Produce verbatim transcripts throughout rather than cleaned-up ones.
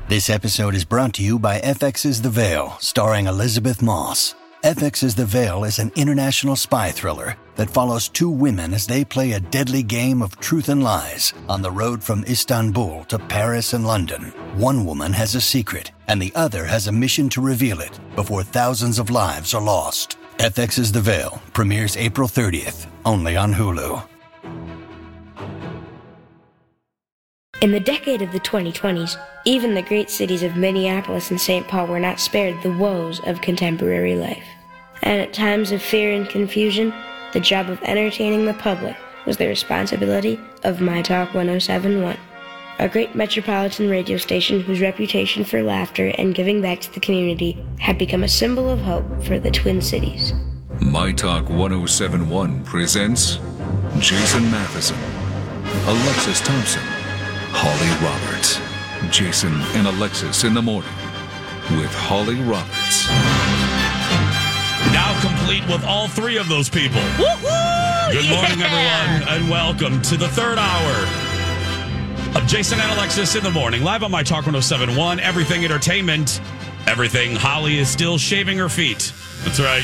This episode is brought to you by F X's The Veil, starring Elizabeth Moss. F X's The Veil is an international spy thriller that follows two women as they play a deadly game of truth and lies on the road from Istanbul to Paris and London. One woman has a secret, and the other has a mission to reveal it before thousands of lives are lost. F X's The Veil premieres April thirtieth, only on Hulu. In the decade of the twenty twenties, even the great cities of Minneapolis and Saint Paul were not spared the woes of contemporary life. And at times of fear and confusion, the job of entertaining the public was the responsibility of My Talk one oh seven point one, a great metropolitan radio station whose reputation for laughter and giving back to the community had become a symbol of hope for the Twin Cities. My Talk one oh seven point one presents Jason Matheson, Alexis Thompson, Holly Roberts. Jason and Alexis in the morning with Holly Roberts. Now complete with all three of those people. Woo-hoo! Good morning, yeah! everyone, and welcome to the third hour of Jason and Alexis in the morning, live on My Talk one oh seven point one, Everything Entertainment, Everything. Holly is still shaving her feet. That's right.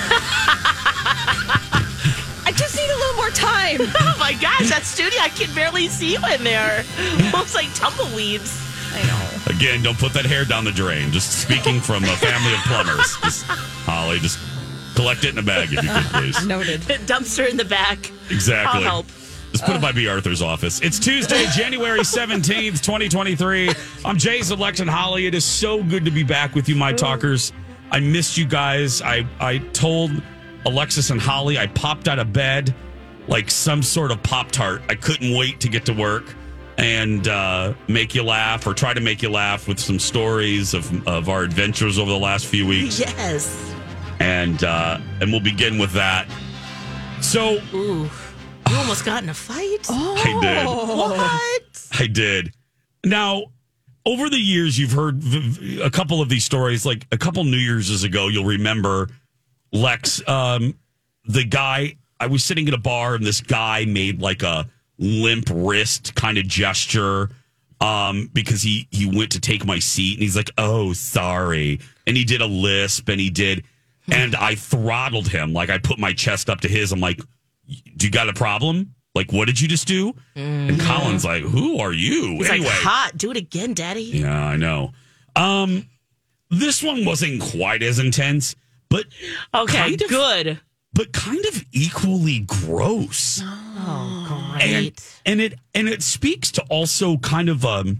I just need a little more time. Oh my gosh, that studio, I can barely see you in there. Almost like tumbleweeds. I know. Again, don't put that hair down the drain. Just speaking from a family of plumbers. Just, Holly, just collect it in a bag if you could, please. Noted. Dumpster in the back. Exactly. I'll help. Just put it by B. Arthur's office. It's Tuesday, January seventeenth, twenty twenty-three. I'm Jason, Lex, and Holly. It is so good to be back with you, my talkers. I missed you guys. I, I told Alexis and Holly I popped out of bed like some sort of Pop-Tart. I couldn't wait to get to work and uh, make you laugh or try to make you laugh with some stories of, of our adventures over the last few weeks. Yes. And uh, and we'll begin with that. So, Ooh. You almost got in a fight? Oh. I did. What? I did. Now, over the years, you've heard v- a couple of these stories. Like a couple New Year's ago, you'll remember, Lex, um, the guy, I was sitting at a bar and this guy made like a limp wrist kind of gesture um, because he, he went to take my seat and he's like, oh, sorry. And he did a lisp and he did, and I throttled him. Like I put my chest up to his. I'm like, do you got a problem? Like, what did you just do? Mm. And Colin's like, who are you? He's anyway, like, hot. Do it again, Daddy. Yeah, I know. Um, this one wasn't quite as intense, but okay, kind of, good. But kind of equally gross. Oh, great. And, and it and it speaks to also kind of um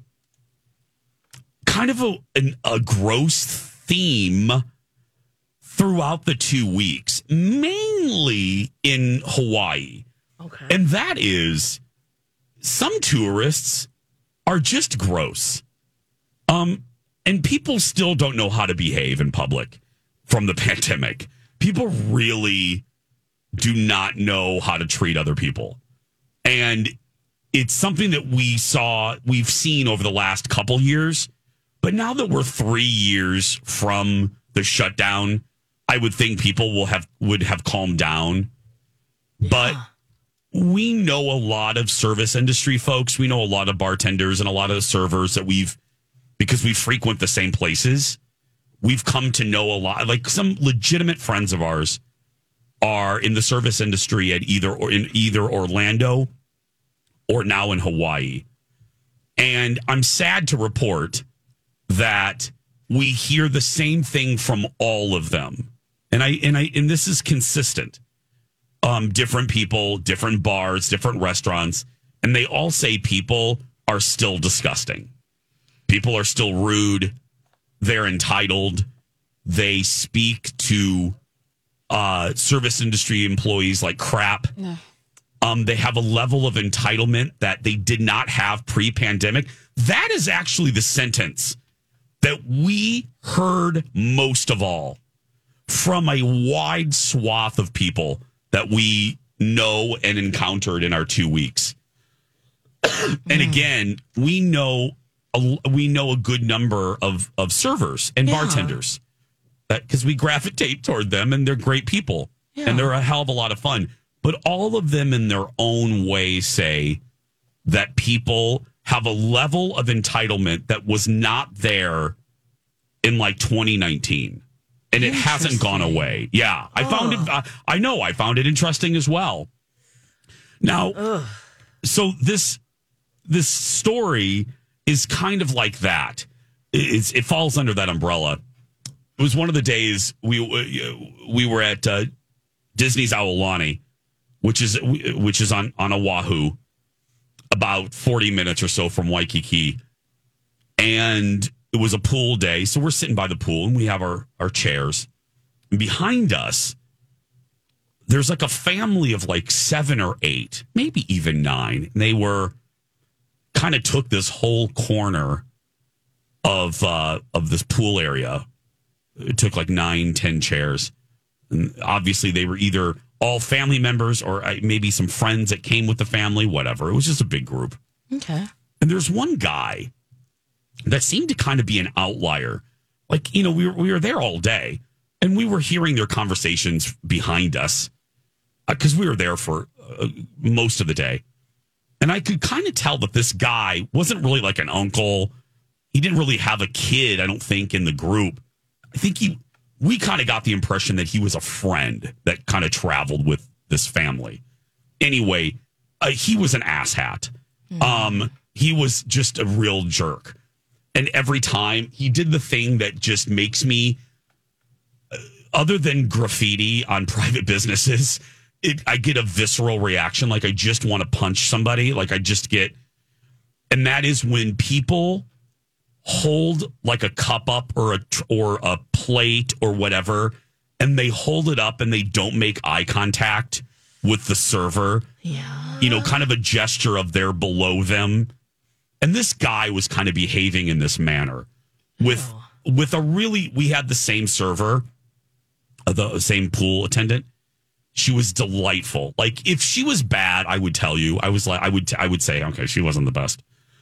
kind of a an, a gross theme throughout the two weeks, mainly in Hawaii. Okay. And that is, some tourists are just gross. Um, and people still don't know how to behave in public from the pandemic. People really do not know how to treat other people. And it's something that we saw, we've seen over the last couple years. But now that we're three years from the shutdown, I would think people will have would have calmed down. Yeah. But we know a lot of service industry folks. We know a lot of bartenders and a lot of servers that we've, because we frequent the same places, we've come to know a lot. Like some legitimate friends of ours are in the service industry at either or in either Orlando or now in Hawaii. And I'm sad to report that we hear the same thing from all of them. And I and I and this is consistent. Um, different people, different bars, different restaurants, and they all say people are still disgusting. People are still rude. They're entitled. They speak to uh, service industry employees like crap. No. Um, they have a level of entitlement that they did not have pre-pandemic. That is actually the sentence that we heard most of all from a wide swath of people that we know and encountered in our two weeks. And again, we know a, we know a good number of, of servers and yeah. bartenders because we gravitate toward them and they're great people yeah. and they're a hell of a lot of fun. But all of them in their own way say that people have a level of entitlement that was not there in like twenty nineteen. And it hasn't gone away. Yeah. I oh. found it, uh, I know, I found it interesting as well. Now, Ugh. so this, this story is kind of like that. It's, it falls under that umbrella. It was one of the days we we were at uh, Disney's Aulani, which is which is on, on Oahu, about forty minutes or so from Waikiki. And it was a pool day. So we're sitting by the pool and we have our, our chairs. And behind us, there's like a family of like seven or eight, maybe even nine. And they were kind of took this whole corner of uh, of this pool area. It took like nine, ten chairs. And obviously, they were either all family members or maybe some friends that came with the family, whatever. It was just a big group. Okay. And there's one guy that seemed to kind of be an outlier. Like, you know, we were, we were there all day, and we were hearing their conversations behind us because uh, we were there for uh, most of the day. And I could kind of tell that this guy wasn't really like an uncle. He didn't really have a kid, I don't think, in the group. I think he, we kind of got the impression that he was a friend that kind of traveled with this family. Anyway, uh, he was an asshat. Mm. Um, he was just a real jerk. And every time he did the thing that just makes me, uh, other than graffiti on private businesses, it, I get a visceral reaction. Like I just want to punch somebody. Like I just get, and that is when people hold like a cup up or a or a plate or whatever, and they hold it up and they don't make eye contact with the server. Yeah, you know, kind of a gesture of they're below them. And this guy was kind of behaving in this manner with oh. with a really. We had the same server, the same pool attendant. She was delightful. Like if she was bad, I would tell you. I was like, I would I would say, okay, she wasn't the best.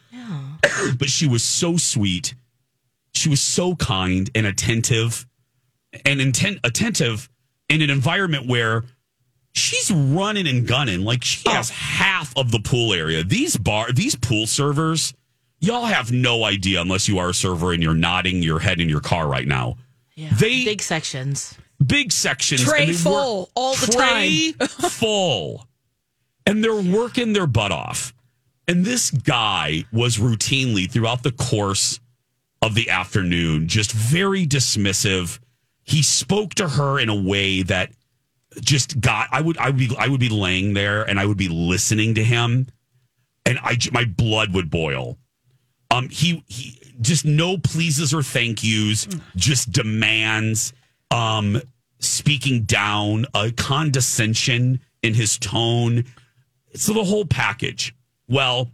But she was so sweet. She was so kind and attentive and intent, attentive in an environment where she's running and gunning. Like she has oh. half of the pool area. These bar, these pool servers, y'all have no idea unless you are a server and you're nodding your head in your car right now. Yeah, they big sections, big sections, tray full all the tray time, full, and they're working their butt off. And this guy was routinely throughout the course of the afternoon just very dismissive. He spoke to her in a way that just got. I would, I would be, I would be laying there and I would be listening to him, and I, my blood would boil. Um, he, he just no pleases or thank yous, just demands. Um, speaking down, a condescension in his tone. So the whole package. Well,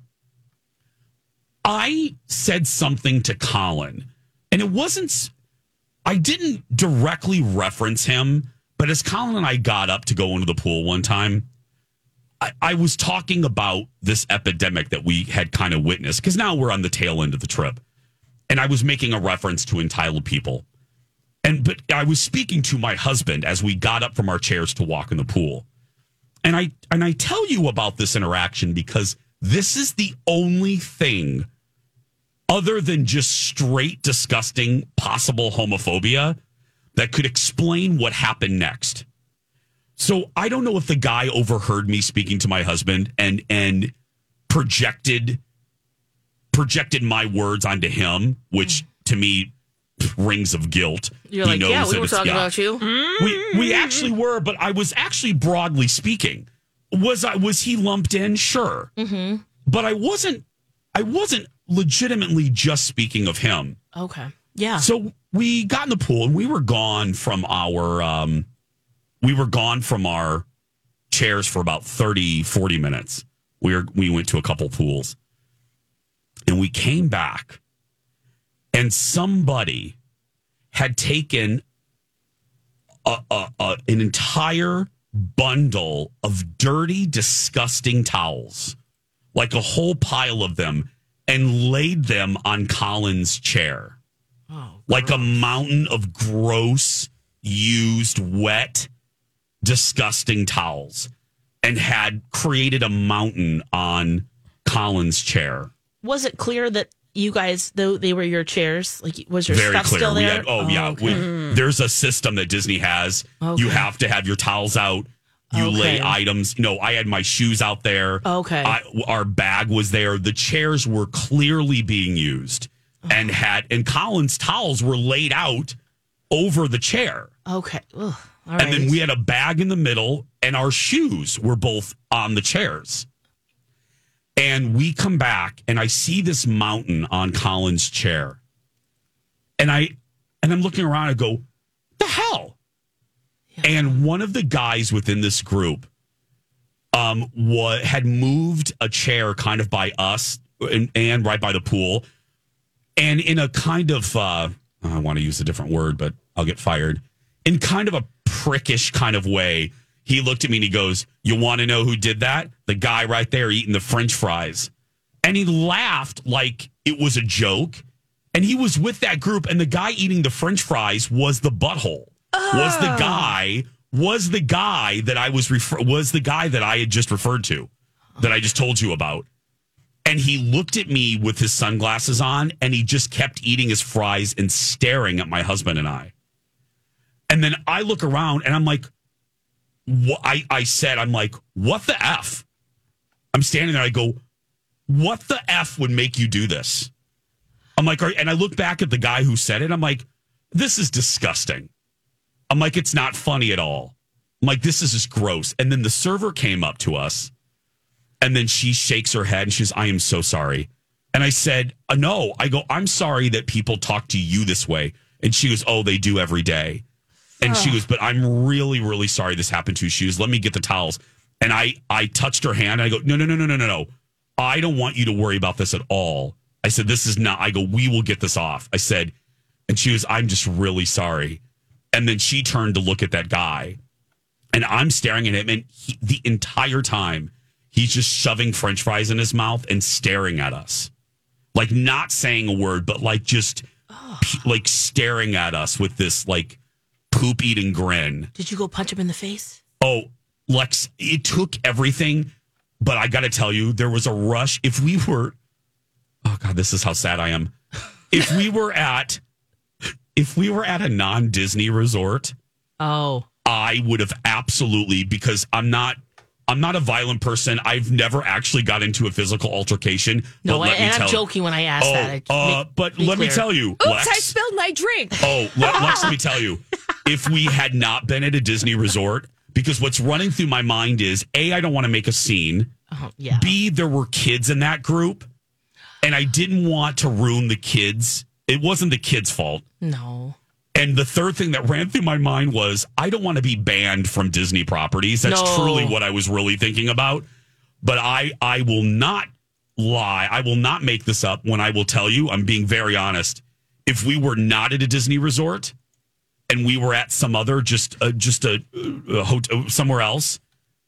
I said something to Colin, and it wasn't, I didn't directly reference him, but as Colin and I got up to go into the pool one time, I, I was talking about this epidemic that we had kind of witnessed, because now we're on the tail end of the trip. And I was making a reference to entitled people. And but I was speaking to my husband as we got up from our chairs to walk in the pool. And I and I tell you about this interaction because this is the only thing other than just straight disgusting possible homophobia that could explain what happened next. So I don't know if the guy overheard me speaking to my husband and and projected projected my words onto him, which to me rings of guilt. You're he like, knows yeah, we were talking yeah. about you. We we actually were, but I was actually broadly speaking. Was I was he lumped in? Sure. Mm-hmm. But I wasn't I wasn't legitimately just speaking of him. Okay. Yeah. So we got in the pool and we were gone from our um we were gone from our chairs for about thirty, forty minutes. We were we went to a couple pools. And we came back and somebody had taken a, a, a, an entire bundle of dirty, disgusting towels, like a whole pile of them, and laid them on Colin's chair. Oh, like a mountain of gross, used, wet, disgusting towels, and had created a mountain on Colin's chair. was it clear that you guys, though they were your chairs? Like, was your Very stuff clear. still We there? had, oh, yeah. okay. We, there's a system that Disney has. Okay. You have to have your towels out. You lay Okay. items. You know, I had my shoes out there. Okay. I, our bag was there. The chairs were clearly being used, and had and Colin's towels were laid out over the chair. Okay. Ugh. All And right. then we had a bag in the middle, and our shoes were both on the chairs. And we come back, and I see this mountain on Colin's chair. And I and I'm looking around, I go, the hell? Yeah. And one of the guys within this group um wa- had moved a chair kind of by us and, and right by the pool. And in a kind of uh, I want to use a different word, but I'll get fired. In kind of a prickish kind of way, he looked at me and he goes, "You want to know who did that? The guy right there eating the French fries." And he laughed like it was a joke. And he was with that group, and the guy eating the French fries was the butthole. Oh. Was the guy was the guy that I was refer- was the guy that I had just referred to, that I just told you about. And he looked at me with his sunglasses on, and he just kept eating his fries and staring at my husband and I. And then I look around, and I'm like, what? I, I said, I'm like, what the F? I'm standing there, I go, what the F would make you do this? I'm like, and I look back at the guy who said it. I'm like, this is disgusting. I'm like, it's not funny at all. I'm like, this is just gross. And then the server came up to us, and then she shakes her head and she says, "I am so sorry." And I said, uh, no, I go, "I'm sorry that people talk to you this way." And she goes, "Oh, they do every day." And oh. she goes, "But I'm really, really sorry this happened to you." She goes, "Let me get the towels." And I, I touched her hand. And I go, no, no, no, no, no, no, no. I don't want you to worry about this at all. I said, this is not, I go, we will get this off. I said, and she was, "I'm just really sorry." And then she turned to look at that guy, and I'm staring at him, and he, the entire time he's just shoving French fries in his mouth and staring at us, like not saying a word, but like just oh. pe- like staring at us with this like poop eating grin. Did you go punch him in the face? Oh, Lex, it took everything, but I got to tell you, there was a rush. If we were, oh God, this is how sad I am. If we were at, if we were at a non-Disney resort, oh, I would have absolutely, because I'm not, I'm not a violent person. I've never actually got into a physical altercation. No, but let and me I'm tell, joking when I ask oh, that. Uh, make, but let clear. me tell you, Oops, Lex, I spilled my drink. Oh, let, Lex, let me tell you, if we had not been at a Disney resort, because what's running through my mind is, A, I don't want to make a scene. Oh, yeah. B, there were kids in that group, and I didn't want to ruin the kids. It wasn't the kids' fault. No. And the third thing that ran through my mind was, I don't want to be banned from Disney properties. That's No. truly what I was really thinking about. But I, I will not lie. I will not make this up when I will tell you, I'm being very honest. If we were not at a Disney resort and we were at some other, just uh, just a, a hotel somewhere else,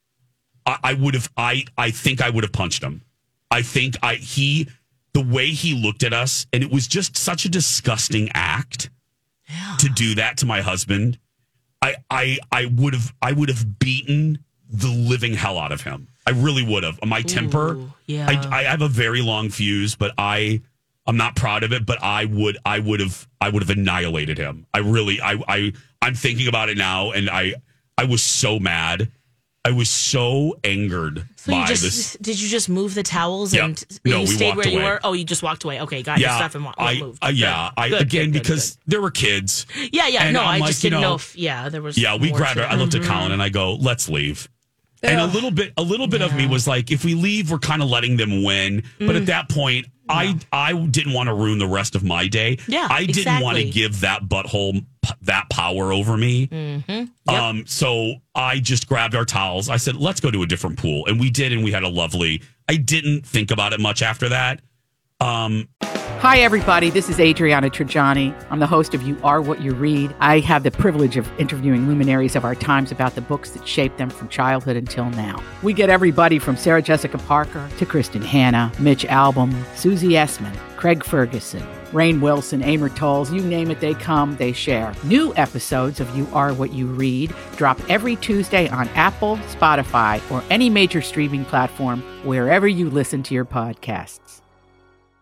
I, I would have. I I think I would have punched him. I think I he the way he looked at us, and it was just such a disgusting act yeah. to do that to my husband. I I I would have I would have beaten the living hell out of him. I really would have. My temper, Ooh, yeah. I, I have a very long fuse, but I, I'm not proud of it. But I would, I would have, I would have annihilated him. I really, I, I, I'm thinking about it now, and I, I was so mad. I was so angered so by you just, this. Did you just move the towels Yeah. and No, you we stayed walked where you away. were? Oh, you just walked away. Okay, got your Yeah, stuff and wa- I, moved. uh, yeah, Good. I Good, again good, good, because good. there were kids. Yeah, yeah. And No, I'm I like, just you didn't know, know if yeah there was. Yeah, we more grabbed to her. it. I looked at Mhm. Colin and I go, "Let's leave." And a little bit, a little bit of me Yeah. was like, if we leave, we're kind of letting them win. But at that point, I I didn't want to ruin the rest of my day. Yeah, I didn't want to exactly. give that butthole p- that power over me. Mm-hmm. Yep. Um, so I just grabbed our towels. I said, "Let's go to a different pool," and we did, and we had a lovely. I didn't think about it much after that. Um, Hi, everybody. This is Adriana Trajani. I'm the host of You Are What You Read. I have the privilege of interviewing luminaries of our times about the books that shaped them from childhood until now. We get everybody from Sarah Jessica Parker to Kristen Hanna, Mitch Albom, Susie Essman, Craig Ferguson, Rainn Wilson, Amor Tolls, you name it, they come, they share. New episodes of You Are What You Read drop every Tuesday on Apple, Spotify, or any major streaming platform wherever you listen to your podcasts.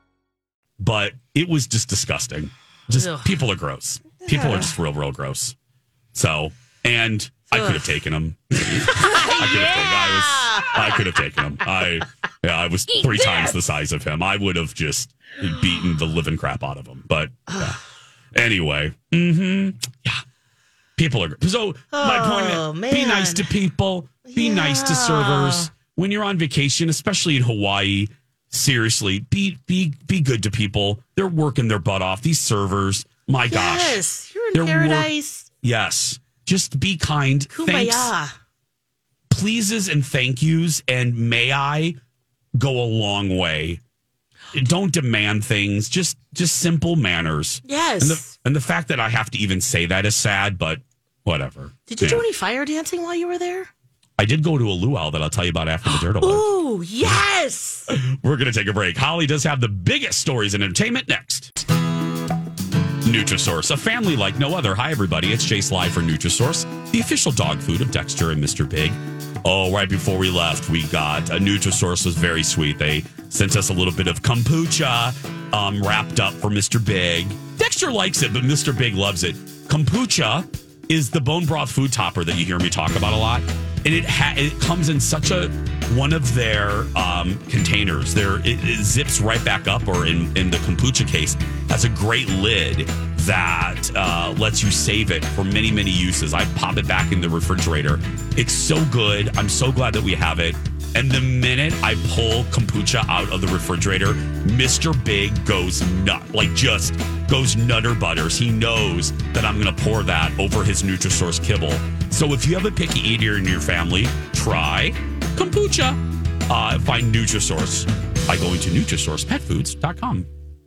but it was just disgusting. Just Ugh. people are gross. People Yeah. are just real, real gross. So, and I could have taken him. I could have taken. I was. I could have taken him. I. Yeah, I was three times the size of him. I would have just beaten the living crap out of him. But yeah. Anyway, mm-hmm. Yeah, people are. So my Oh, point: is, be man. nice to people. Be nice to Yeah. servers when you're on vacation, especially in Hawaii. Seriously, be be be good to people. They're working their butt off. These servers, my gosh, Yes, you're in They're wor- paradise. yes. Just be kind. Thanks, Kumbaya. pleases, and thank yous, and may I go a long way. Don't demand things. Just just simple manners. Yes. And the and the fact that I have to even say that is sad, but whatever. Did you Yeah. do any fire dancing while you were there? I did go to a luau that I'll tell you about after the Dirt Alert. Ooh, yes. We're going to take a break. Holly does have the biggest stories in entertainment next. Nutrisource, a family like no other. Hi, everybody. It's Chase Live for Nutrisource, the official dog food of Dexter and Mister Big. Oh, right before we left, we got a Nutrisource was very sweet. They sent us a little bit of kombucha um, wrapped up for Mister Big. Dexter likes it, but Mister Big loves it. Kombucha is the bone broth food topper that you hear me talk about a lot. And it ha- it comes in such a one of their um, containers. There it, it zips right back up, or in, in the kombucha case has a great lid that uh, lets you save it for many many uses. I pop it back in the refrigerator. It's so good. I'm so glad that we have it. And the minute I pull kombucha out of the refrigerator, Mister Big goes nut, like just goes nutter butters. He knows that I'm going to pour that over his Nutrisource kibble. So if you have a picky eater in your family, try kombucha. Uh, find Nutrisource by going to Nutrisource Pet Foods dot com.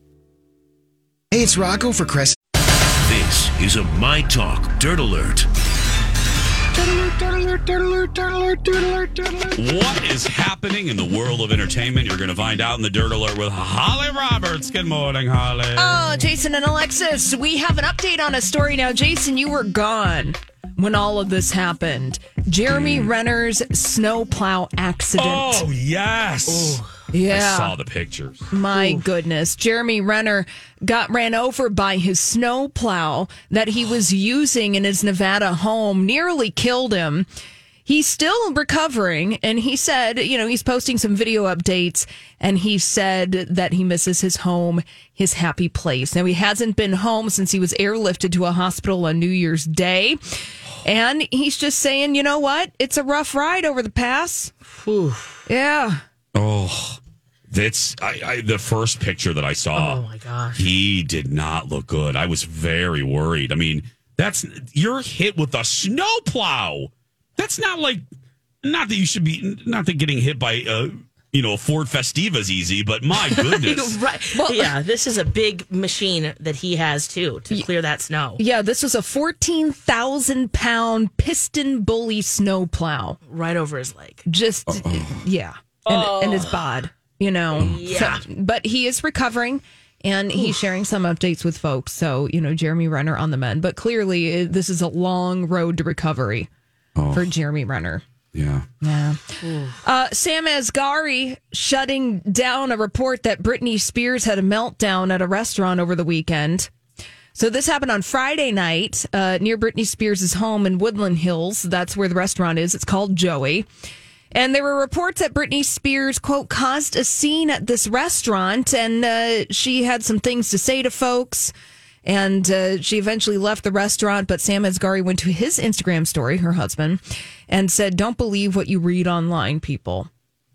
Hey, it's Rocco for Crest. This is a My Talk Dirt Alert. What is happening in the world of entertainment? You're going to find out in the Dirt Alert with Holly Roberts. Good morning, Holly. Oh, Jason and Alexis, we have an update on a story now. Jason, you were gone when all of this happened. Jeremy Renner's snowplow accident. Oh, yes. yeah. I saw the pictures. My goodness. Jeremy Renner got ran over by his snowplow that he was using in his Nevada home, nearly killed him. He's still recovering, and he said, you know, he's posting some video updates, and he said that he misses his home, his happy place. Now, he hasn't been home since he was airlifted to a hospital on New Year's Day, and he's just saying, you know what? It's a rough ride over the pass. Whew. Yeah. Oh, that's I, I, the first picture that I saw. Oh, my gosh. He did not look good. I was very worried. I mean, that's you're hit with a snowplow. That's not like, not that you should be, not that getting hit by, uh, you know, a Ford Festiva is easy, but my goodness. Right. Yeah, this is a big machine that he has, too, to clear that snow. Yeah, this was a fourteen thousand pound piston bully snowplow. Right over his leg. Just, yeah. And, and his bod, you know. Yeah. So, but he is recovering. And he's sharing some updates with folks. So, you know, Jeremy Renner on the mend. But clearly, uh, this is a long road to recovery for Jeremy Renner. Yeah. Yeah. Uh, Sam Asghari shutting down a report that Britney Spears had a meltdown at a restaurant over the weekend. So this happened on Friday night uh, near Britney Spears' home in Woodland Hills. That's where the restaurant is. It's called Joey. And there were reports that Britney Spears, quote, caused a scene at this restaurant, and uh, she had some things to say to folks. And uh, she eventually left the restaurant, but Sam Asghari went to his Instagram story, her husband, and said, "Don't believe what you read online, people."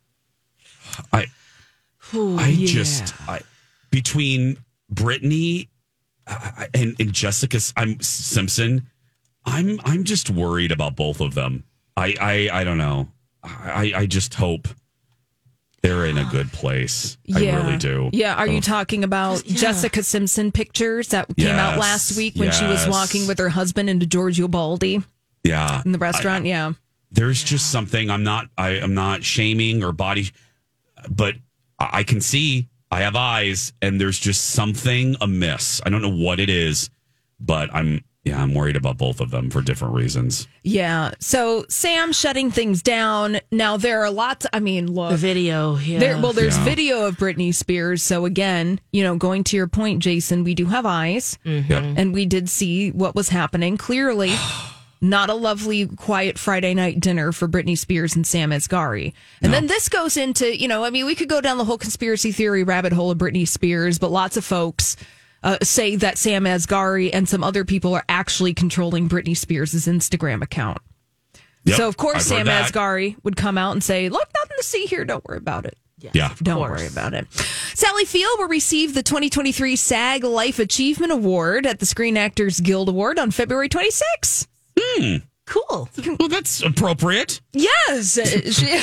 I, Ooh, I yeah. just, I, between Brittany uh, and, and Jessica I'm, Simpson, I'm, I'm just worried about both of them. I, I, I don't know. I, I just hope they're in a good place. I Yeah. really do. Yeah. Are you Oh. talking about Yeah. Jessica Simpson pictures that came out Yes. last week when she was Yes. walking with her husband into Giorgio Baldi Yeah. in the restaurant? I- yeah. There's just something I'm not, I am not shaming or body, but I I can see, I have eyes, and there's just something amiss. I don't know what it is, but I'm, Yeah, I'm worried about both of them for different reasons. Yeah. So Sam shutting things down. Now there are lots. I mean, look, The video, yeah. There, well, there's Yeah. video of Britney Spears. So again, you know, going to your point, Jason, we do have eyes, Yep. and we did see what was happening. Clearly, not a lovely, quiet Friday night dinner for Britney Spears and Sam Asghari. And then this goes into, you know, I mean, we could go down the whole conspiracy theory rabbit hole of Britney Spears, but lots of folks uh, say that Sam Asghari and some other people are actually controlling Britney Spears' Instagram account. Yep, So, of course, I've Sam heard that. Asghari would come out and say, look, nothing to see here. Don't worry about it. Yeah. Don't course. worry about it. Sally Field will receive the twenty twenty-three SAG Life Achievement Award at the Screen Actors Guild Award on February twenty-sixth. Hmm. Cool. Well, that's appropriate. Yes. She-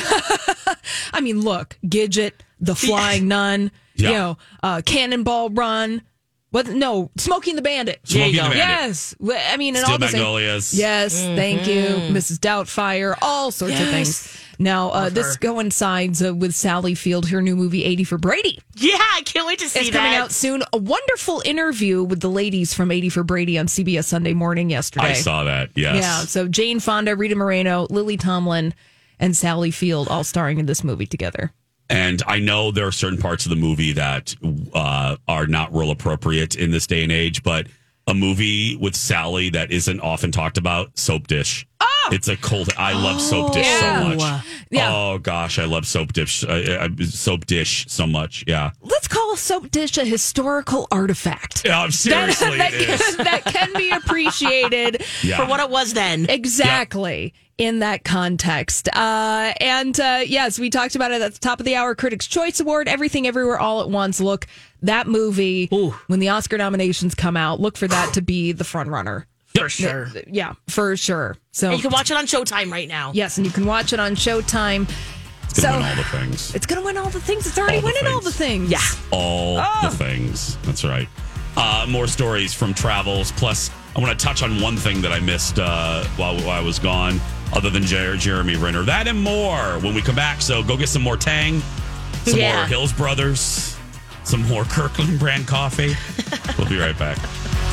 I mean, look, Gidget, The Flying Nun, Yeah. you know, uh, Cannonball Run. What? No, Smoking the Bandit. Smoking the Bandit. Yes. Well, I mean, and Steel all the same- Magnolias. Yes, thank you, Missus Doubtfire. All sorts of Yes. things. Now, uh, this her. coincides uh, with Sally Field, her new movie eighty for Brady. Yeah, I can't wait to see It's that. coming out soon. A wonderful interview with the ladies from eighty for Brady on C B S Sunday Morning yesterday. I saw that. Yes. Yeah, so Jane Fonda, Rita Moreno, Lily Tomlin, and Sally Field all starring in this movie together. And I know there are certain parts of the movie that uh, are not real appropriate in this day and age, but a movie with Sally that isn't often talked about, Soap Dish. Oh! It's a cold. I love Soap Dish yeah. so much. Yeah. Oh gosh, I love Soap Dish. Uh, uh, Soap Dish so much. Yeah. Let's call Soap Dish a historical artifact. Yeah, seriously, that, it is. that can be appreciated Yeah. For what it was then. exactly in that context. Uh, and uh, yes, we talked about it at the top of the hour. Critics' Choice Award, Everything Everywhere All at Once. Look, that movie, Ooh. when the Oscar nominations come out, look for that to be the front runner. For sure. Yeah, for sure. So And you can watch it on Showtime right now. yes, and you can watch it on Showtime. It's gonna win all the things. It's going to win all the things. It's already All the winning all things. the things. Yeah. All Oh. the things. That's right. Uh, more stories from travels. Plus, I want to touch on one thing that I missed uh, while, while I was gone, other than Jer- Jeremy Renner. That and more when we come back. So go get some more Tang, some Yeah. more Hills Brothers, some more Kirkland brand coffee. We'll be right back.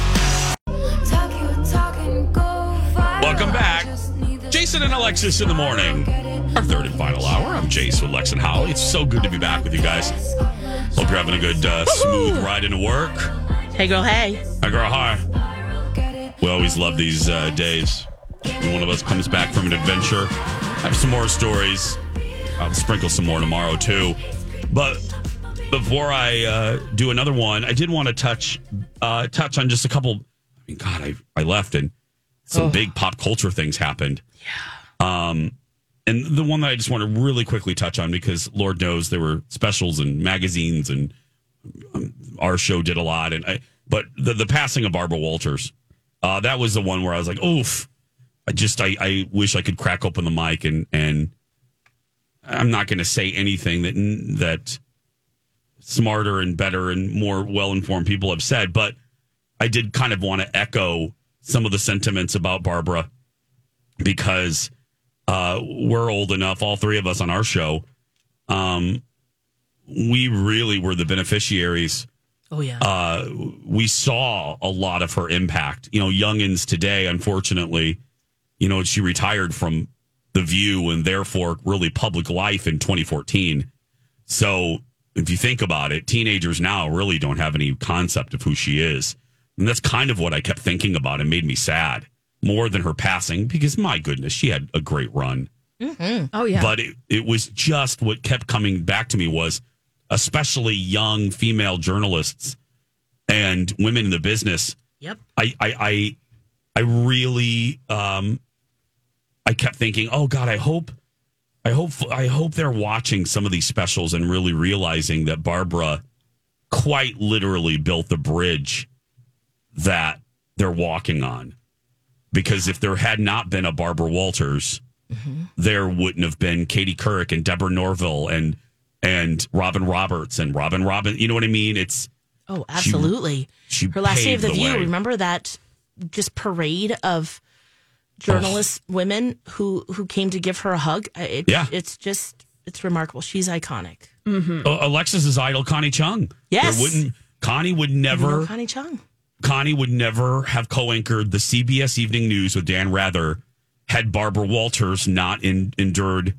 Welcome back. Jason and Alexis in the morning. Our third and final hour. I'm Jason with Lex and Holly. It's so good to be back with you guys. Hope you're having a good, uh, smooth ride into work. Hey, girl, hey. Hi, girl. Hi. We always love these uh, days when one of us comes back from an adventure. I have some more stories. I'll sprinkle some more tomorrow, too. But before I uh, do another one, I did want to touch uh, touch on just a couple. I mean, God, I, I left and some Oh. big pop culture things happened. Yeah. Um, and the one that I just want to really quickly touch on, because Lord knows there were specials and magazines, and um, our show did a lot. And I, but the the passing of Barbara Walters, uh, that was the one where I was like, oof. I just I, I wish I could crack open the mic and and I'm not going to say anything that that smarter and better and more well informed people have said, but I did kind of want to echo some of the sentiments about Barbara, because uh, we're old enough, all three of us on our show. Um, we really were the beneficiaries. Oh, yeah. Uh, we saw a lot of her impact. You know, youngins today, unfortunately, you know, she retired from The View and therefore really public life in twenty fourteen. So if you think about it, teenagers now really don't have any concept of who she is. And that's kind of what I kept thinking about and made me sad more than her passing, because my goodness, she had a great run. Mm-hmm. Oh, yeah. But it, it was just what kept coming back to me was, especially young female journalists and women in the business. Yep. I, I, I, I really, um, I kept thinking, oh God, I hope, I hope, I hope they're watching some of these specials and really realizing that Barbara quite literally built the bridge that they're walking on. Because if there had not been a Barbara Walters, mm-hmm. there wouldn't have been Katie Couric and Deborah Norville and and Robin Roberts and Robin Robin. You know what I mean? It's oh, absolutely. She, she Her last day of paved the View. way. Remember that just parade of journalists, oh. women who who came to give her a hug. It, yeah, it's just it's remarkable. She's iconic. Mm-hmm. Uh, Alexis's idol, Connie Chung. Yes, there wouldn't Connie would never. Connie Chung. Connie would never have co-anchored the C B S Evening News with Dan Rather had Barbara Walters not in, endured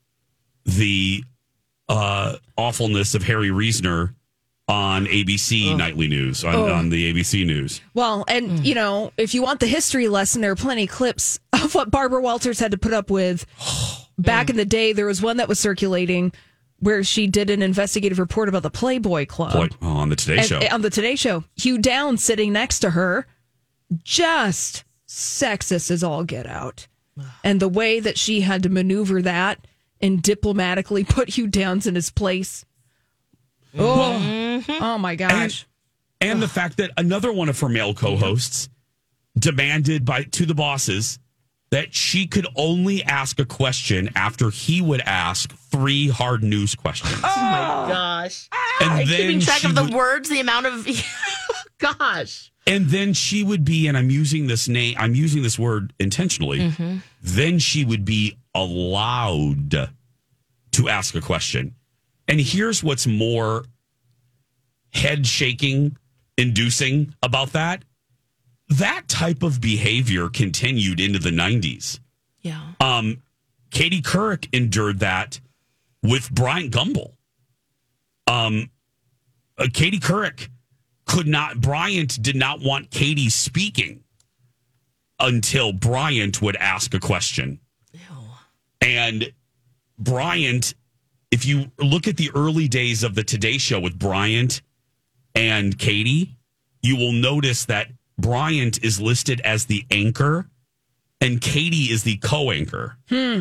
the uh, awfulness of Harry Reasoner on A B C oh. Nightly News, on, oh. on the A B C News. Well, and, mm. you know, if you want the history lesson, there are plenty of clips of what Barbara Walters had to put up with. Back mm. in the day, there was one that was circulating where she did an investigative report about the Playboy Club. Play, oh, on the Today and, Show. On the Today Show. Hugh Downs sitting next to her, just sexist as all get out. And the way that she had to maneuver that and diplomatically put Hugh Downs in his place. Oh, mm-hmm. oh my gosh. And, and the fact that another one of her male co-hosts demanded by to the bosses that she could only ask a question after he would ask three hard news questions. Oh, my gosh. And I'm then keeping track of the would, words, the amount of... gosh. And then she would be, and I'm using this name, I'm using this word intentionally, mm-hmm. then she would be allowed to ask a question. And here's what's more head-shaking, inducing about that. That type of behavior continued into the nineties. Yeah. Um, Katie Couric endured that with Bryant Gumbel. Um, uh, Katie Couric could not, Bryant did not want Katie speaking until Bryant would ask a question. Ew. And Bryant, if you look at the early days of the Today Show with Bryant and Katie, you will notice that Bryant is listed as the anchor and Katie is the co-anchor. Hmm.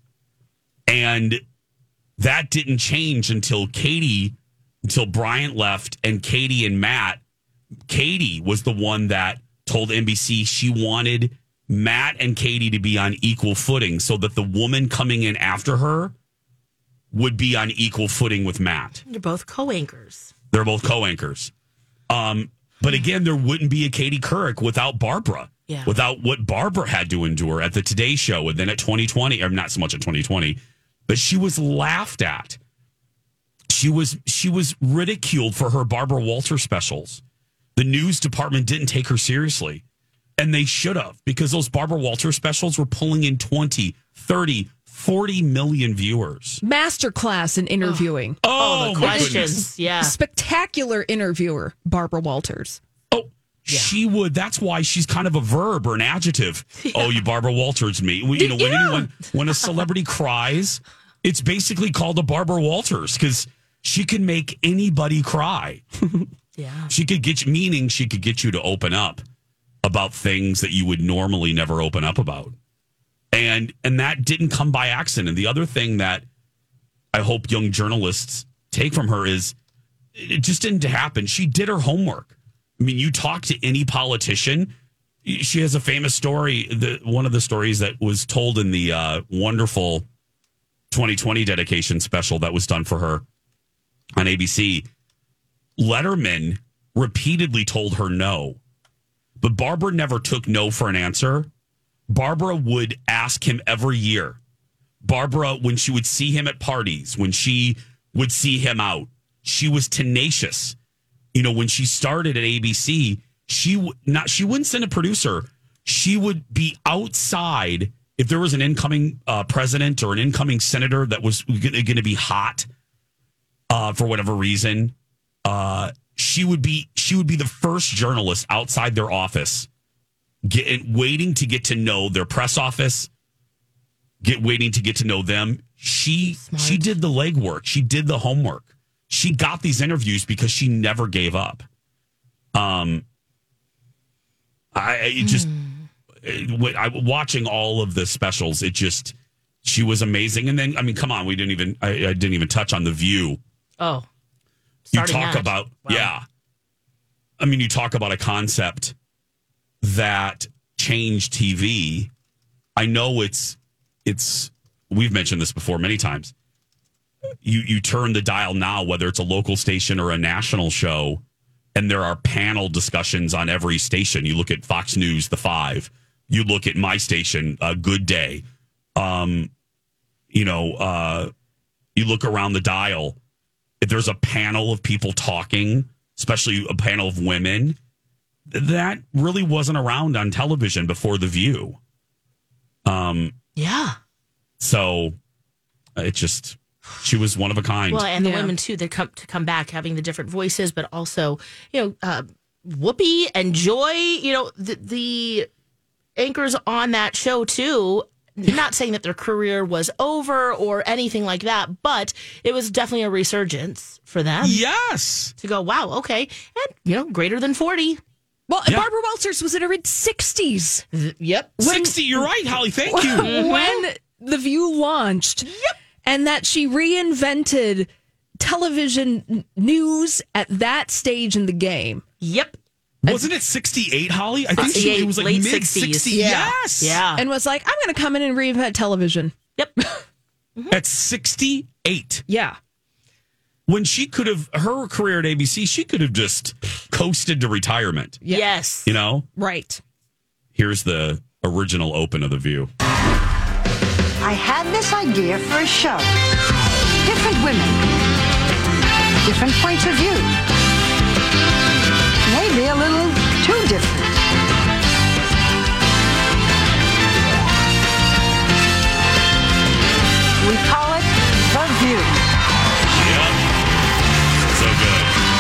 And that didn't change until Katie, until Bryant left and Katie and Matt. Katie was the one that told N B C she wanted Matt and Katie to be on equal footing so that the woman coming in after her would be on equal footing with Matt. They're both co-anchors. They're both co-anchors. Um, but again, there wouldn't be a Katie Couric without Barbara. Yeah. Without what Barbara had to endure at the Today Show and then at twenty twenty, or not so much at twenty twenty, but she was laughed at. She was she was ridiculed for her Barbara Walters specials. The news department didn't take her seriously. And they should have, because those Barbara Walters specials were pulling in twenty, thirty, forty million viewers. Masterclass in interviewing. Oh, oh the my questions. Goodness. Yeah. Spectacular interviewer, Barbara Walters. Oh, yeah. She would. That's why she's kind of a verb or an adjective. Yeah. Oh, you Barbara Walters me. You know, when yeah. anyone, when a celebrity cries, it's basically called a Barbara Walters because she can make anybody cry. Yeah. She could get you, meaning she could get you to open up about things that you would normally never open up about. And and that didn't come by accident. And the other thing that I hope young journalists take from her is it just didn't happen. She did her homework. I mean, you talk to any politician. She has a famous story. The, one of the stories that was told in the uh, wonderful twenty twenty dedication special that was done for her on A B C. Letterman repeatedly told her no, but Barbara never took no for an answer. Barbara would ask him every year. Barbara, when she would see him at parties, when she would see him out, she was tenacious. You know, when she started at A B C, she w- not she wouldn't send a producer. She would be outside if there was an incoming uh, president or an incoming senator that was going to be hot uh, for whatever reason. Uh, she would be she would be the first journalist outside their office, get, waiting to get to know their press office, get waiting to get to know them. She Smart. she did the legwork. She did the homework. She got these interviews because she never gave up. Um, I it just mm. I, watching all of the specials. It just she was amazing. And then I mean, come on, we didn't even I, I didn't even touch on The View. Oh. You talk match. about, wow. yeah. I mean, you talk about a concept that changed T V. I know it's, it's, we've mentioned this before many times. You, you turn the dial now, whether it's a local station or a national show, and there are panel discussions on every station. You look at Fox News, The Five. You look at my station, uh, Good Day. Um, you know, uh, you look around the dial. If there's a panel of people talking, especially a panel of women, that really wasn't around on television before The View. Um, yeah. So it just, she was one of a kind. Well, and the Yeah. women too, they come to come back having the different voices, but also, you know, uh, Whoopi and Joy, you know, the, the anchors on that show too. Not saying that their career was over or anything like that, but it was definitely a resurgence for them. Yes. To go, wow, okay. And, you know, greater than forty. Well, Yeah. Barbara Walters was in her sixties. Yep. sixty, you're right, Holly. Thank you. When The View launched. Yep. And that she reinvented television n- news at that stage in the game. Yep. Wasn't it sixty-eight, Holly? I think she, it was like late mid sixties. sixty. Yeah. Yes. Yeah. And was like, I'm going to come in and reinvent television. Yep. At sixty-eight. Yeah. When she could have, her career at A B C, she could have just coasted to retirement. Yeah. Yes. You know? Right. Here's the original open of The View. I had this idea for a show. Different women, different points of view. Maybe a little too different. We call it The View. Yep. So good.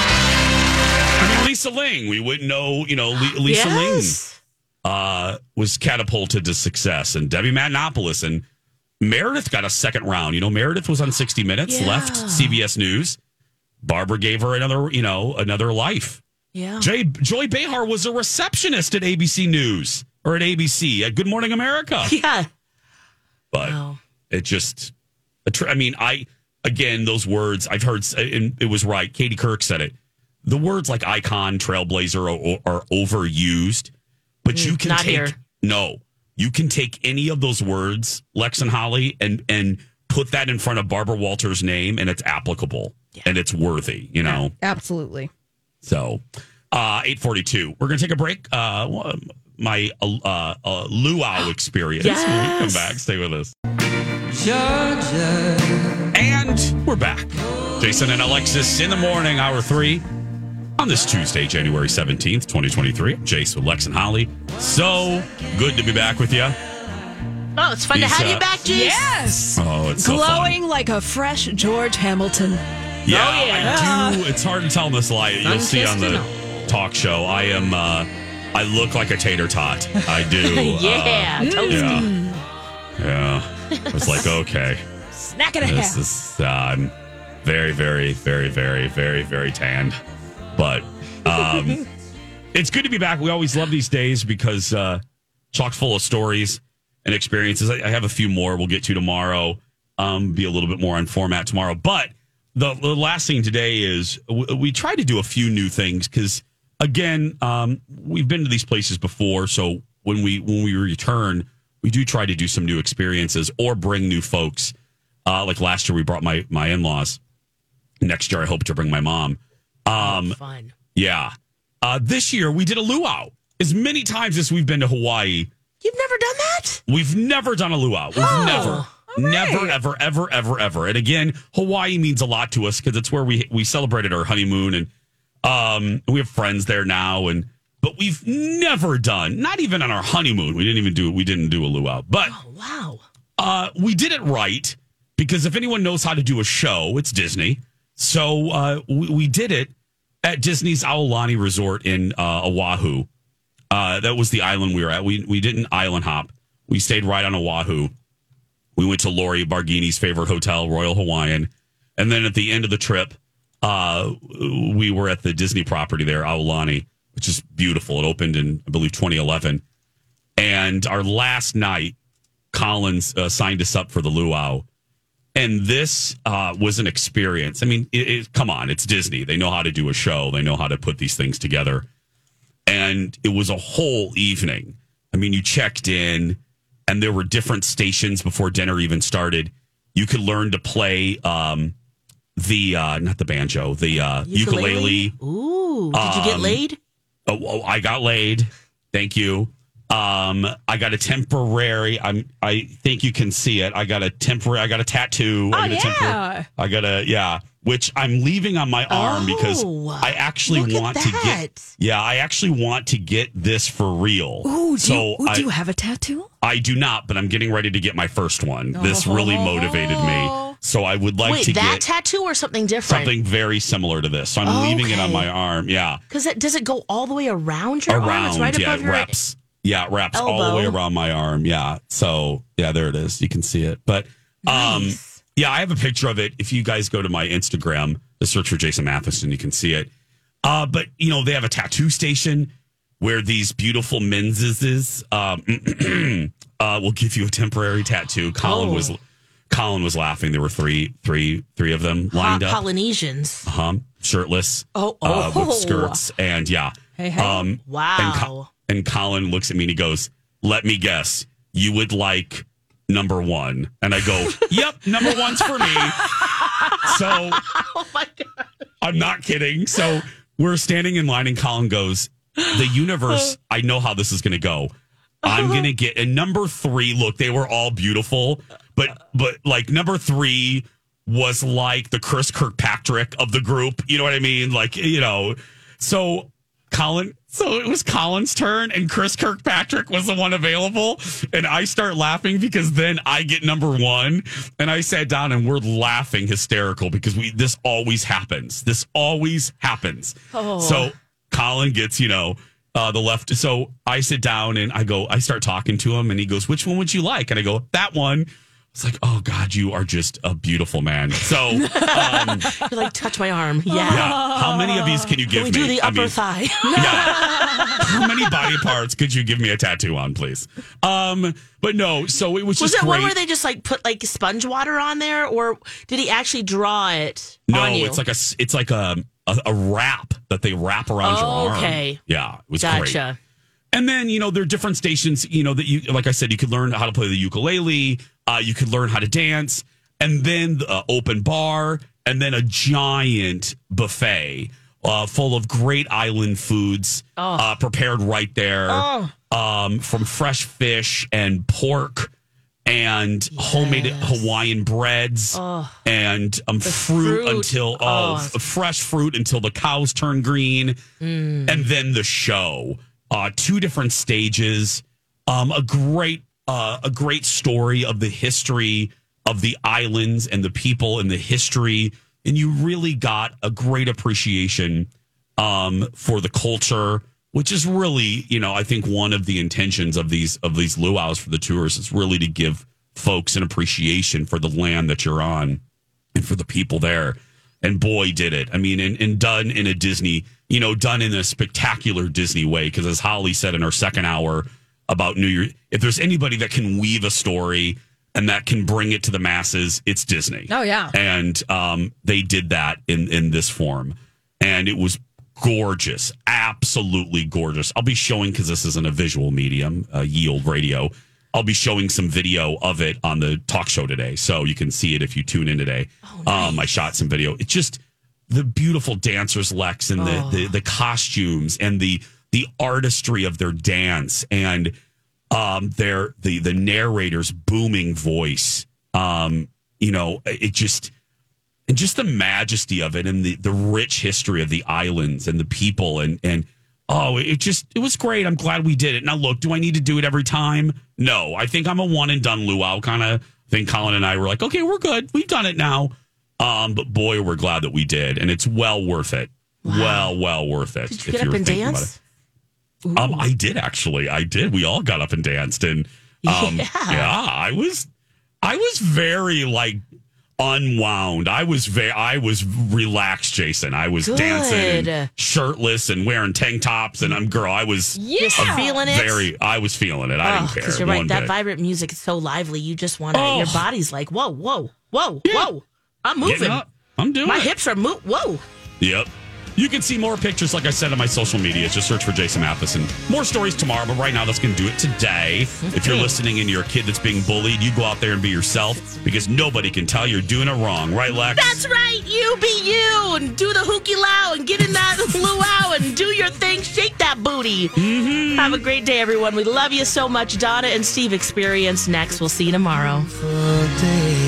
I mean, Lisa Ling, we wouldn't know, you know, Le- Lisa Yes. Ling uh, was catapulted to success, and Debbie Matenopoulos and Meredith got a second round. You know, Meredith was on sixty minutes, Yeah. left C B S News. Barbara gave her another, you know, another life. Yeah. Jay, Joy Behar was a receptionist at A B C News or at A B C at Good Morning America. Yeah. But Wow. it just, a tr- I mean, I, again, those words I've heard, and it was right. Katie Kirk said it. The words like icon, trailblazer are, are overused, but you can not take, here. no, you can take any of those words, Lex and Holly, and, and put that in front of Barbara Walters' name, and it's applicable and it's worthy, you know? Absolutely. So, uh, eight forty-two. We're going to take a break. Uh, my uh, uh, luau experience. Yes. When we come back, stay with us. Georgia. And we're back. Jason and Alexis in the morning, hour three. On this Tuesday, January seventeenth, twenty twenty-three. Jason, Lex, and Holly. So good to be back with you. Oh, it's fun These, to have uh, you back, Jace. Yes. Oh, it's so fun. Glowing like a fresh George Hamilton. Yeah, Oh, yeah. I do. It's hard to tell in this light. You'll see on the talk show. I am. Uh, I look like a tater tot. I do. Yeah, Uh, toasty. yeah. Yeah. I was like, okay, Snack and a this half. is. Uh, I'm very, very, very, very, very, very tanned, but um, it's good to be back. We always love these days because uh, chock full of stories and experiences. I, I have a few more we'll get to tomorrow. Um, be a little bit more on format tomorrow, but. The, the last thing today is we, we try to do a few new things because, again, um, we've been to these places before. So when we when we return, we do try to do some new experiences or bring new folks. Uh, like last year, we brought my my in laws. Next year, I hope to bring my mom. Um, Fun. yeah. Uh, this year, we did a luau. As many times as we've been to Hawaii, You've never done that? we've never done a luau. We've Oh. never. Never, ever, ever, ever, ever. And again, Hawaii means a lot to us because it's where we we celebrated our honeymoon, and um, we have friends there now. And but we've never done, not even on our honeymoon. We didn't even do we didn't do a luau, but Oh, wow. uh, we did it right because if anyone knows how to do a show, it's Disney. So uh, we, we did it at Disney's Aulani Resort in uh, Oahu. Uh, that was the island we were at. We we didn't island hop. We stayed right on Oahu. We went to Lori Barghini's favorite hotel, Royal Hawaiian. And then at the end of the trip, uh, we were at the Disney property there, Aulani, which is beautiful. It opened in, I believe, twenty eleven. And our last night, Collins uh, signed us up for the luau. And this uh, was an experience. I mean, it, it, come on, it's Disney. They know how to do a show. They know how to put these things together. And it was a whole evening. I mean, you checked in. And there were different stations before dinner even started. You could learn to play um, the, uh, not the banjo, the uh, ukulele. Ooh, did you get Um, laid? Oh, oh, I got laid. Thank you. Um, I got a temporary. I'm. I think you can see it. I got a temporary. I got a tattoo. Oh, I got yeah. a temporary. I got a yeah. Which I'm leaving on my arm Oh, because I actually look at want to that. get. Yeah, I actually want to get this for real. Ooh, do, so you, ooh, I, do you have a tattoo? I do not, but I'm getting ready to get my first one. This really motivated me. So I would like Wait, to that get tattoo or something different? something very similar to this. So I'm leaving it on my arm. Yeah. Because it does it go all the way around your around, arm? It's right yeah, above it your wraps. Yeah, it wraps all the elbow. way around my arm. Yeah. So yeah, there it is. You can see it. But um, Nice. yeah, I have a picture of it. If you guys go to my Instagram, the search for Jason Matheson, you can see it. Uh, but you know, they have a tattoo station where these beautiful menses um, uh, will give you a temporary tattoo. Colin Oh. was Colin was laughing. There were three, three, three of them lined Po- up. Polynesians. Uh-huh. Shirtless. Oh, uh, oh. with skirts. And yeah. Hey, hey. Um, Wow. And, Co- and Colin looks at me and he goes, let me guess, you would like number one. And I go, yep, number one's for me. So Oh my God. I'm not kidding. So we're standing in line and Colin goes, the universe, I know how this is going to go. I'm going to get, and number three, look, they were all beautiful, but, but like number three was like the Chris Kirkpatrick of the group. You know what I mean? Like, you know, so Colin, so it was Colin's turn and Chris Kirkpatrick was the one available. And I start laughing because then I get number one and I sat down and we're laughing hysterical because we, this always happens. This always happens. Oh. So Colin gets, you know, uh, the left. So I sit down and I go, I start talking to him and he goes, which one would you like? And I go, that one. It's like, oh God, you are just a beautiful man. So, um, You're like, touch my arm. Yeah. yeah. How many of these can you give Can we me? do the I upper mean, thigh? yeah. How many body parts could you give me a tattoo on, please? Um, but no, so it was Was just it great. one where they just like put like sponge water on there, or did he actually draw it no, on you? it's like a it's like a a, a wrap that they wrap around your arm. Okay. Yeah, it was Gotcha. great. And then, you know, there are different stations, you know, that you, like I said, you could learn how to play the ukulele, uh, you could learn how to dance, and then the uh, open bar, and then a giant buffet uh, full of great island foods Oh. uh, prepared right there Oh. um, from fresh fish and pork and homemade Hawaiian breads Oh. and um, fruit, fruit. until oh, Oh. f- fresh fruit until the cows turn green, Mm. and then the show. Uh, two different stages, um, a great uh, a great story of the history of the islands and the people and the history, and you really got a great appreciation um, for the culture, which is really, you know, I think one of the intentions of these of these luau's for the tourists is really to give folks an appreciation for the land that you're on and for the people there. And boy, did it. I mean, and, and done in a Disney, you know, done in a spectacular Disney way. Because as Holly said in our second hour about New Year, if there's anybody that can weave a story and that can bring it to the masses, it's Disney. Oh, yeah. And um, they did that in, in this form. And it was gorgeous, absolutely gorgeous. I'll be showing, because this isn't a visual medium, uh, Yield Radio, I'll be showing some video of it on the talk show today. So you can see it if you tune in today. Oh, nice. Um, I shot some video. It's just the beautiful dancers, Lex, and the, Oh. the, the costumes and the the artistry of their dance and um, their the the narrator's booming voice. Um, you know, it just and just the majesty of it and the, the rich history of the islands and the people and and oh, it just it was great. I'm glad we did it. Now look, do I need to do it every time? No, I think I'm a one and done luau kind of thing. Colin and I were like, okay, we're good. We've done it now. Um, but boy, we're glad that we did, and it's well worth it. Wow. Well, well worth it. Did you get up and dance? Um, I did actually. I did. We all got up and danced, and um, Yeah. yeah, I was, I was very like unwound. I was very, I was relaxed, Jason. I was Good. dancing and shirtless and wearing tank tops, and I'm girl. I was Just feeling it. very. I was feeling it. I didn't care. Because you're right. one That bit. vibrant music is so lively. You just want to. Oh. Your body's like, whoa, whoa, whoa, Yeah. whoa. I'm Getting moving. up. I'm doing My it. hips are move. Whoa. Yep. You can see more pictures, like I said, on my social media. Just search for Jason Matheson. More stories tomorrow, but right now, that's going to do it today. If you're listening and you're a kid that's being bullied, you go out there and be yourself, because nobody can tell you're doing it wrong. Right, Lex? That's right. You be you and do the hooky low and get in that luau and do your thing. Shake that booty. Cody. Mm-hmm. Have a great day, everyone. We love you so much. Donna and Steve Experience next. We'll see you tomorrow.